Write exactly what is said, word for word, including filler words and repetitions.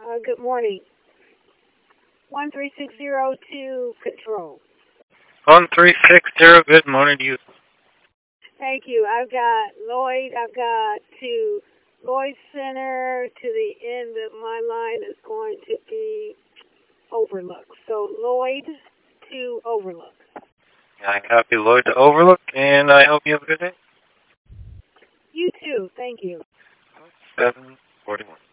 Uh, good morning. one three six zero to control. one three six zero, good morning to you. Thank you. I've got Lloyd. I've got to Lloyd Center. To the end of my line is going to be Overlook. So Lloyd to Overlook. I copy Lloyd to Overlook, and I hope you have a good day. You too. Thank you. seven forty-one.